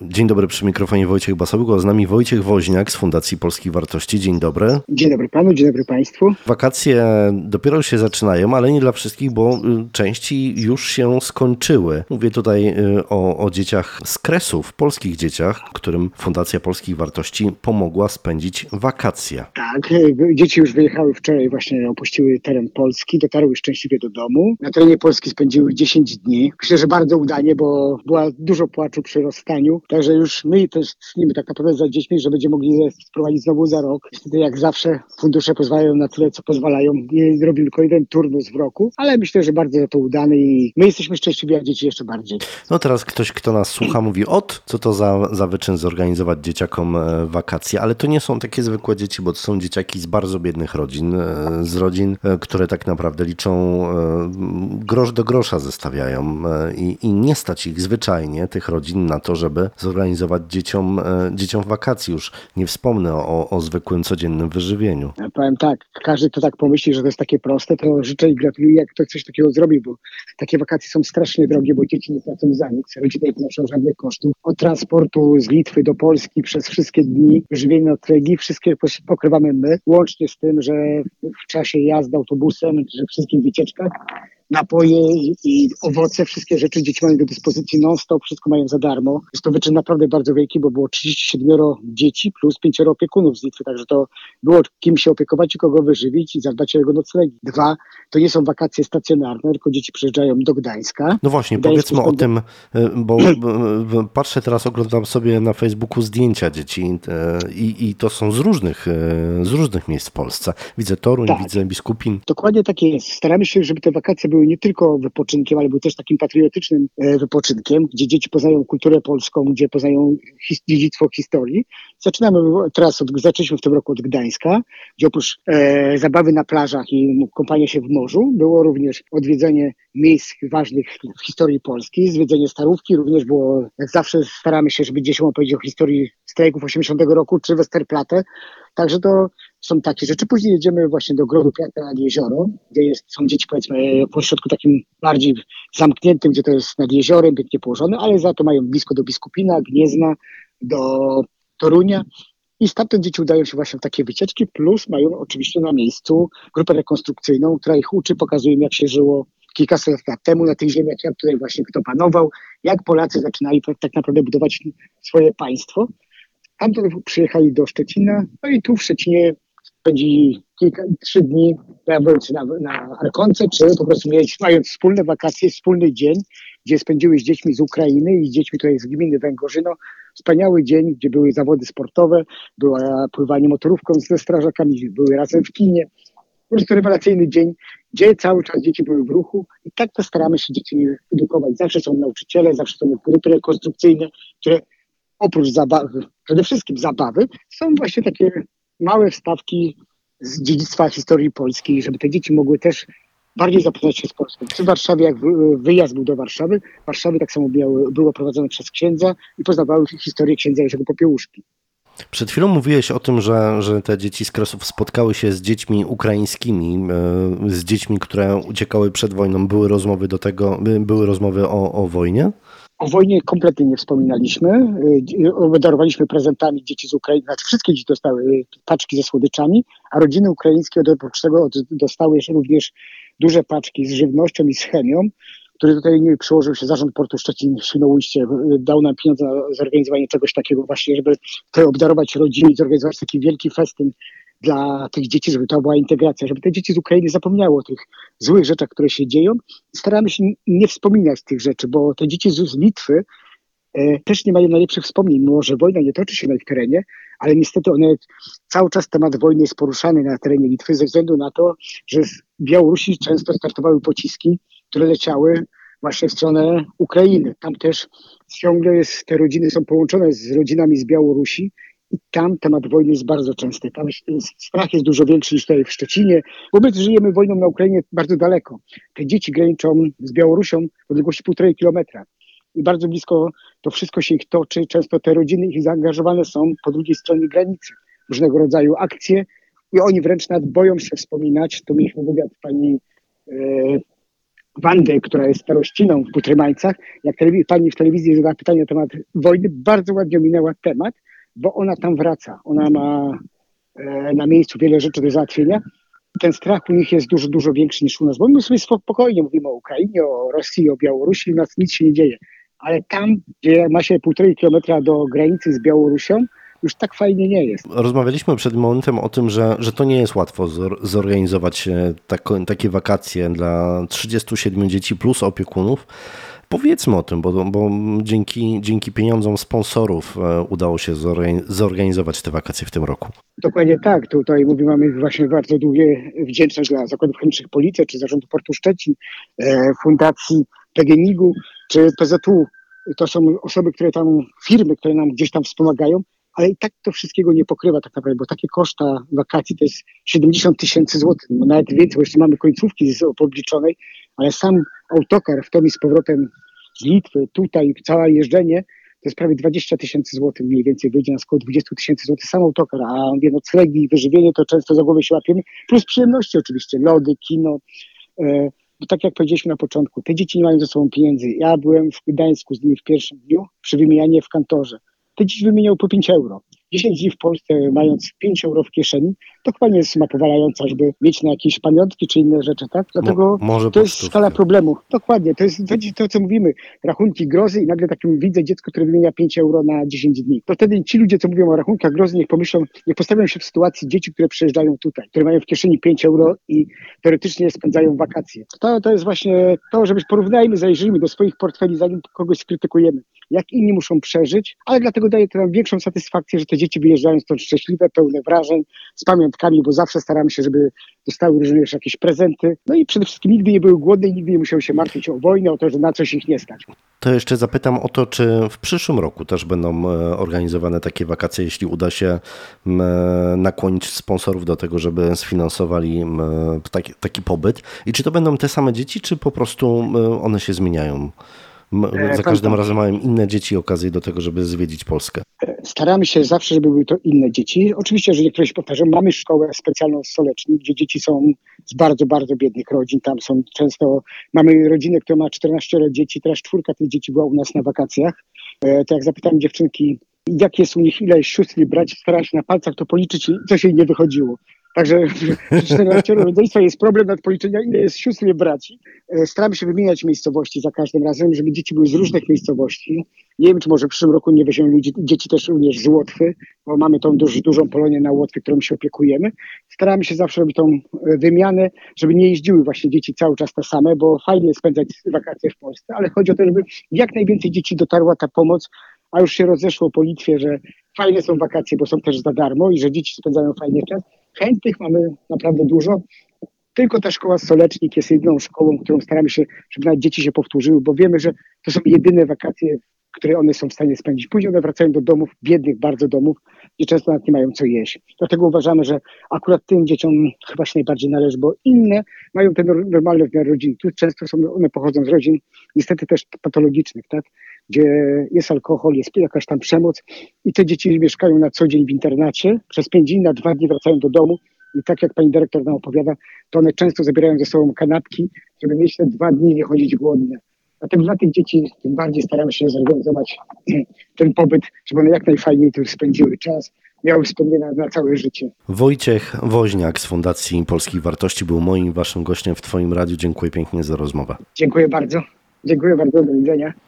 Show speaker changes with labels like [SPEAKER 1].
[SPEAKER 1] Dzień dobry, przy mikrofonie Wojciech Basałko, z nami Wojciech Woźniak z Fundacji Polskich Wartości. Dzień dobry.
[SPEAKER 2] Dzień dobry panu, dzień dobry państwu.
[SPEAKER 1] Wakacje dopiero się zaczynają, ale nie dla wszystkich, bo części już się skończyły. Mówię tutaj o dzieciach z Kresów, polskich dzieciach, którym Fundacja Polskich Wartości pomogła spędzić wakacje.
[SPEAKER 2] Tak, dzieci już wyjechały wczoraj, właśnie opuściły teren Polski, dotarły szczęśliwie do domu. Na terenie Polski spędziły 10 dni. Myślę, że bardzo udanie, bo była dużo płaczu przy rozstaniu. Także już my też tnimy tak naprawdę za dziećmi, że będziemy mogli je sprowadzić znowu za rok. Niestety jak zawsze fundusze pozwalają na tyle, co pozwalają. Nie robimy tylko jeden turnus w roku, ale myślę, że bardzo za to udany i my jesteśmy szczęśliwi, a dzieci jeszcze bardziej.
[SPEAKER 1] No teraz ktoś, kto nas słucha, mówi, co to za wyczyn zorganizować dzieciakom wakacje, ale to nie są takie zwykłe dzieci, bo to są dzieciaki z bardzo biednych rodzin, z rodzin, które tak naprawdę liczą grosz do grosza zestawiają i nie stać ich zwyczajnie, tych rodzin, na to, żeby zorganizować dzieciom wakacje. Już nie wspomnę o zwykłym, codziennym wyżywieniu.
[SPEAKER 2] Ja powiem tak, każdy to tak pomyśli, że to jest takie proste, to życzę i gratuluję, jak ktoś coś takiego zrobi, bo takie wakacje są strasznie drogie, bo dzieci nie płacą za nic, rodziny nie ponoszą żadnych kosztów. Od transportu z Litwy do Polski przez wszystkie dni, wyżywienie, noclegi, wszystkie pokrywamy my, łącznie z tym, że w czasie jazdy autobusem, że wszystkich wycieczkach, napoje i owoce, wszystkie rzeczy dzieci mają do dyspozycji non-stop, wszystko mają za darmo. Jest to wyczyn naprawdę bardzo wielki, bo było 37 dzieci plus 5 opiekunów z Litwy, także to było kim się opiekować i kogo wyżywić i zadbać o jego noclegi. 2, to nie są wakacje stacjonarne, tylko dzieci przyjeżdżają do Gdańska.
[SPEAKER 1] No właśnie, powiedzmy o tym, bo patrzę teraz, oglądam sobie na Facebooku zdjęcia dzieci i to są z różnych miejsc w Polsce. Widzę Toruń, tak. Widzę Biskupin.
[SPEAKER 2] Dokładnie tak jest. Staramy się, żeby te wakacje były nie tylko wypoczynkiem, ale były też takim patriotycznym wypoczynkiem, gdzie dzieci poznają kulturę polską, gdzie poznają dziedzictwo historii. Zaczęliśmy w tym roku od Gdańska, gdzie oprócz zabawy na plażach i kąpania się w morzu, było również odwiedzenie miejsc ważnych w historii Polski, zwiedzenie Starówki, również było, jak zawsze staramy się, żeby dzieciom opowiedzieć o historii strajków 80 roku, czy Westerplatte. Także to są takie rzeczy. Później jedziemy właśnie do Grodu Kwiatka nad jezioro, gdzie są dzieci, powiedzmy, w ośrodku takim bardziej zamkniętym, gdzie to jest nad jeziorem, pięknie położone, ale za to mają blisko do Biskupina, Gniezna, do Torunia. I stamtąd dzieci udają się właśnie w takie wycieczki, plus mają oczywiście na miejscu grupę rekonstrukcyjną, która ich uczy, pokazuje im, jak się żyło kilkaset lat temu na tych ziemiach, jak tutaj właśnie kto panował, jak Polacy zaczynali tak naprawdę budować swoje państwo. Tamtąd przyjechali do Szczecina, no i tu w Szczecinie spędzili 3 dni, bawiąc na Arkonce, czy po prostu mając wspólne wakacje, wspólny dzień, gdzie spędziły z dziećmi z Ukrainy i z dziećmi tutaj z gminy Węgorzyno. Wspaniały dzień, gdzie były zawody sportowe, było pływanie motorówką ze strażakami, były razem w kinie. Po prostu rewelacyjny dzień, gdzie cały czas dzieci były w ruchu i tak to staramy się dzieci edukować. Zawsze są nauczyciele, zawsze są grupy rekonstrukcyjne, które oprócz zabawy, przede wszystkim zabawy, są właśnie takie małe wstawki z dziedzictwa historii polskiej, żeby te dzieci mogły też bardziej zapoznać się z Polską. Czy w Warszawie, jak wyjazd był do Warszawy, w Warszawie tak samo było prowadzone przez księdza i poznawały historię księdza Jerzego Popiełuszki.
[SPEAKER 1] Przed chwilą mówiłeś o tym, że te dzieci z Kresów spotkały się z dziećmi ukraińskimi, z dziećmi, które uciekały przed wojną. Były rozmowy o wojnie?
[SPEAKER 2] O wojnie kompletnie nie wspominaliśmy. Darowaliśmy prezentami dzieci z Ukrainy, znaczy wszystkie dzieci dostały paczki ze słodyczami, a rodziny ukraińskie oprócz tego dostały również duże paczki z żywnością i z chemią, który tutaj przyłożył się Zarząd Portu Szczecin-Świnoujście, dał nam pieniądze na zorganizowanie czegoś takiego właśnie, żeby tutaj obdarować rodziny i zorganizować taki wielki festyn dla tych dzieci, żeby to była integracja, żeby te dzieci z Ukrainy zapomniały o tych złych rzeczach, które się dzieją. Staramy się nie wspominać tych rzeczy, bo te dzieci z Litwy też nie mają najlepszych wspomnień, mimo że wojna nie toczy się na ich terenie, ale niestety cały czas temat wojny jest poruszany na terenie Litwy ze względu na to, że z Białorusi często startowały pociski, które leciały właśnie w stronę Ukrainy. Tam też ciągle te rodziny są połączone z rodzinami z Białorusi i tam temat wojny jest bardzo częsty. Tam strach jest dużo większy niż tutaj w Szczecinie, bo my żyjemy wojną na Ukrainie bardzo daleko. Te dzieci graniczą z Białorusią w odległości 1,5 kilometra. I bardzo blisko to wszystko się ich toczy. Często te rodziny ich zaangażowane są po drugiej stronie granicy. Różnego rodzaju akcje i oni wręcz nawet boją się wspominać. To mieliśmy wywiad pani Wandę, która jest starościną w Butrymańcach, jak pani w telewizji zadała pytanie na temat wojny, bardzo ładnie ominęła temat, bo ona tam wraca. Ona ma na miejscu wiele rzeczy do załatwienia. Ten strach u nich jest dużo, dużo większy niż u nas, bo my sobie spokojnie mówimy o Ukrainie, o Rosji, o Białorusi, u nas nic się nie dzieje. Ale tam, gdzie ma się 1,5 kilometra do granicy z Białorusią, już tak fajnie nie jest.
[SPEAKER 1] Rozmawialiśmy przed momentem o tym, że to nie jest łatwo zorganizować takie wakacje dla 37 dzieci plus opiekunów. Powiedzmy o tym, bo dzięki pieniądzom sponsorów udało się zorganizować te wakacje w tym roku.
[SPEAKER 2] Dokładnie tak. Tutaj mamy właśnie bardzo długie wdzięczność dla Zakładów Chemicznych Police, czy Zarządu Portu Szczecin, Fundacji PGNiG-u, czy PZU. To są osoby, firmy, które nam gdzieś tam wspomagają, ale i tak to wszystkiego nie pokrywa tak naprawdę, bo takie koszta wakacji to jest 70 000 złotych, nawet więcej, bo jeszcze mamy końcówki podliczonej, ale sam autokar w tom i z powrotem z Litwy, tutaj całe jeżdżenie, to jest prawie 20 000 złotych, mniej więcej wyjdzie nas około 20 000 złotych sam autokar, a noclegi, wyżywienie to często za głowę się łapiemy, plus przyjemności oczywiście, lody, kino. Bo tak jak powiedzieliśmy na początku, te dzieci nie mają ze sobą pieniędzy. Ja byłem w Gdańsku z nimi w pierwszym dniu przy wymianie w kantorze. Te dzieci wymieniały po 5 euro. 10 dni w Polsce, mając 5 euro w kieszeni, to chyba nie jest suma powalająca, żeby mieć na jakieś pamiątki czy inne rzeczy, tak? Dlatego to jest skala problemu. Dokładnie, to jest to, co mówimy. Rachunki grozy i nagle takim widzę dziecko, które wymienia 5 euro na 10 dni. To wtedy ci ludzie, co mówią o rachunkach grozy, niech pomyślą, niech postawią się w sytuacji dzieci, które przyjeżdżają tutaj, które mają w kieszeni 5 euro i teoretycznie spędzają wakacje. To jest właśnie to, żeby porównajmy, zajrzyjmy do swoich portfeli, zanim kogoś skrytykujemy. Jak inni muszą przeżyć, ale dlatego daje to nam większą satysfakcję, że te dzieci wyjeżdżają stąd szczęśliwe, pełne wrażeń, z pamiątkami, bo zawsze staramy się, żeby dostały również jakieś prezenty. No i przede wszystkim nigdy nie były głodne i nigdy nie musiały się martwić o wojnę, o to, że na coś ich nie stać.
[SPEAKER 1] To jeszcze zapytam o to, czy w przyszłym roku też będą organizowane takie wakacje, jeśli uda się nakłonić sponsorów do tego, żeby sfinansowali taki pobyt. I czy to będą te same dzieci, czy po prostu one się zmieniają? Za każdym razem mają inne dzieci okazję do tego, żeby zwiedzić Polskę.
[SPEAKER 2] Staramy się zawsze, żeby były to inne dzieci. Oczywiście, że niektóre się powtarzają. Mamy szkołę specjalną w Soleczni, gdzie dzieci są z bardzo, bardzo biednych rodzin. Tam są często, mamy rodzinę, która ma 14 dzieci, teraz 4 tych dzieci była u nas na wakacjach. To jak zapytałem dziewczynki, jak jest u nich, ile sióstr i braci, starała się na palcach to policzyć i coś jej nie wychodziło. Także przy 14 rodzeństwa jest problem nad policzeniem, ile jest sióstr i braci. Staramy się wymieniać miejscowości za każdym razem, żeby dzieci były z różnych miejscowości. Nie wiem, czy może w przyszłym roku nie weźmiemy dzieci też również z Łotwy, bo mamy tą dużą Polonię na Łotwie, którą się opiekujemy. Staramy się zawsze robić tą wymianę, żeby nie jeździły właśnie dzieci cały czas te same, bo fajnie spędzać wakacje w Polsce, ale chodzi o to, żeby jak najwięcej dzieci dotarła ta pomoc, a już się rozeszło po Litwie, że fajne są wakacje, bo są też za darmo i że dzieci spędzają fajnie czas. Chętnych mamy naprawdę dużo. Tylko ta szkoła Solecznik jest jedyną szkołą, którą staramy się, żeby nawet dzieci się powtórzyły, bo wiemy, że to są jedyne wakacje, które one są w stanie spędzić. Później one wracają do domów, biednych bardzo domów, gdzie często nawet nie mają co jeść. Dlatego uważamy, że akurat tym dzieciom chyba się najbardziej należy, bo inne mają te normalne rodziny. Tu często one pochodzą z rodzin niestety też patologicznych, tak? Gdzie jest alkohol, jest jakaś tam przemoc i te dzieci mieszkają na co dzień w internacie, przez 5 dni, na 2 dni wracają do domu i tak jak pani dyrektor nam opowiada, to one często zabierają ze sobą kanapki, żeby mieć te 2 dni nie chodzić głodne. Dlatego dla tych dzieci tym bardziej staramy się zorganizować ten pobyt, żeby one jak najfajniej tu spędziły czas, miały wspomnienia na całe życie.
[SPEAKER 1] Wojciech Woźniak z Fundacji Polskich Wartości był moim waszym gościem w twoim radiu. Dziękuję pięknie za rozmowę.
[SPEAKER 2] Dziękuję bardzo. Do widzenia.